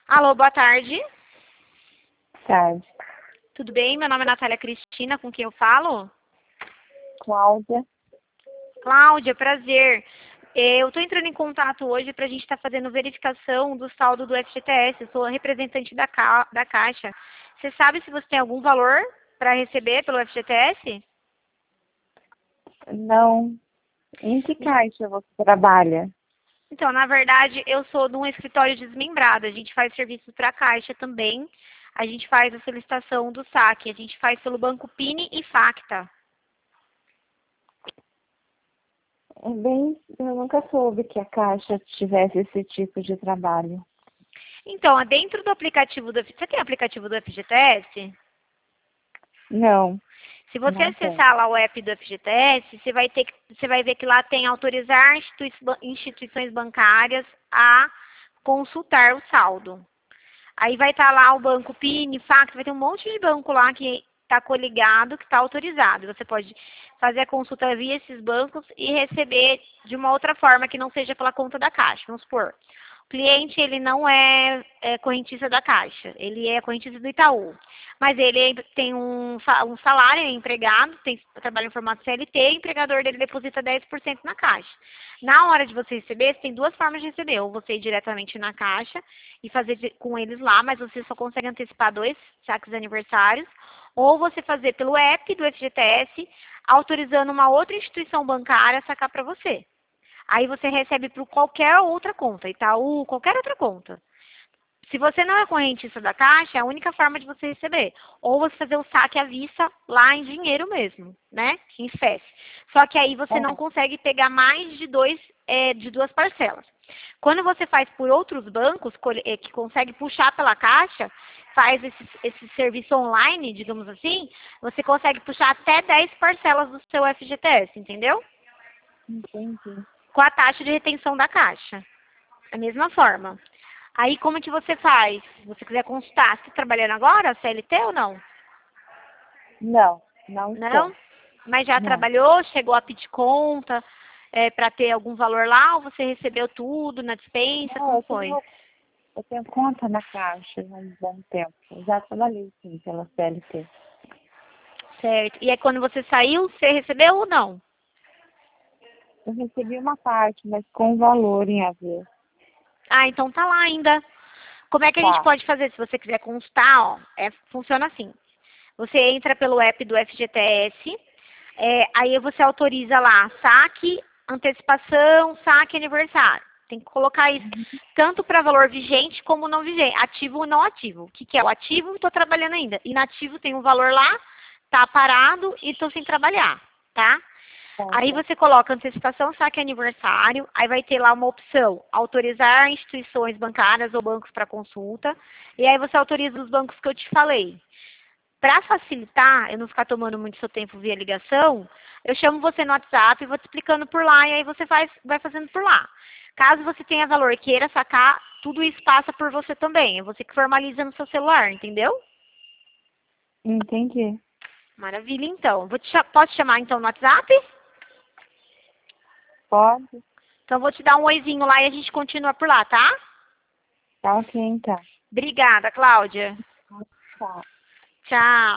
Alô, boa tarde. Tarde. Tudo bem? Meu nome é Natália Cristina, com quem eu falo? Cláudia. Cláudia, prazer. Eu estou entrando em contato hoje para a gente estar fazendo verificação do saldo do FGTS. Eu sou a representante da Caixa. Você sabe se você tem algum valor para receber pelo FGTS? Não. Em que caixa você trabalha? Então, na verdade, eu sou de um escritório desmembrado. A gente faz serviço para a Caixa também. A gente faz a solicitação do saque. A gente faz pelo Banco Pini e Facta. Eu nunca soube que a caixa tivesse esse tipo de trabalho. Então, dentro do aplicativo do... Você tem aplicativo do FGTS? Não, Se você não tem. acessar lá o app do FGTS, você vai ver que lá tem autorizar instituições bancárias a consultar o saldo. Aí vai estar lá o banco PIN, Facto, vai ter um monte de banco lá que está coligado, que está autorizado. Você pode fazer a consulta via esses bancos e receber de uma outra forma que não seja pela conta da Caixa. Vamos supor, o cliente ele não é correntista da Caixa, ele é correntista do Itaú. Mas ele tem um salário, é empregado, trabalha em formato CLT, o empregador dele deposita 10% na Caixa. Na hora de você receber, você tem duas formas de receber. Ou você ir diretamente na Caixa e fazer com eles lá, mas você só consegue antecipar 2 saques aniversários. Ou você fazer pelo app do FGTS, autorizando uma outra instituição bancária a sacar para você. Aí você recebe por qualquer outra conta, Itaú, qualquer outra conta. Se você não é correntista da Caixa, é a única forma de você receber. Ou você fazer o saque à vista lá em dinheiro mesmo, né? Em espécie. Só que aí você não consegue pegar mais de duas parcelas. Quando você faz por outros bancos, que consegue puxar pela Caixa, faz esse serviço online, digamos assim, você consegue puxar até 10 parcelas do seu FGTS, entendeu? Entendi. Com a taxa de retenção da Caixa. Da mesma forma. Aí como que você faz? Se você quiser consultar, você está trabalhando agora, CLT ou não? Não Não? estou. Mas já Não. trabalhou, chegou a pedir conta para ter algum valor lá ou você recebeu tudo na dispensa? Não, Como foi? eu tenho conta na caixa há um bom tempo. Eu já trabalhei, sim, pela CLT. Certo. E aí quando você saiu, você recebeu ou não? Eu recebi uma parte, mas com valor em haver. Ah, então tá lá ainda. Como é que a gente Tá. pode fazer? Se você quiser constar, ó, funciona assim. Você entra pelo app do FGTS, aí você autoriza lá saque, antecipação, saque aniversário. Tem que colocar isso tanto para valor vigente como não vigente, ativo ou não ativo. O que, que é o ativo? Estou trabalhando ainda. Inativo tem um valor lá, tá parado e estou sem trabalhar, tá? Aí Tá. você coloca antecipação, saque aniversário, aí vai ter lá uma opção, autorizar instituições bancárias ou bancos para consulta, e aí você autoriza os bancos que eu te falei. Para facilitar, eu não ficar tomando muito seu tempo via ligação, eu chamo você no WhatsApp e vou te explicando por lá, e aí você vai fazendo por lá. Caso você tenha valor e queira sacar, tudo isso passa por você também. É você que formaliza no seu celular, entendeu? Entendi. Maravilha, então. Posso te chamar então no WhatsApp? Pode? Então vou te dar um oizinho lá e a gente continua por lá, tá? Tá ok, então. Obrigada, Cláudia. Tá. Tchau.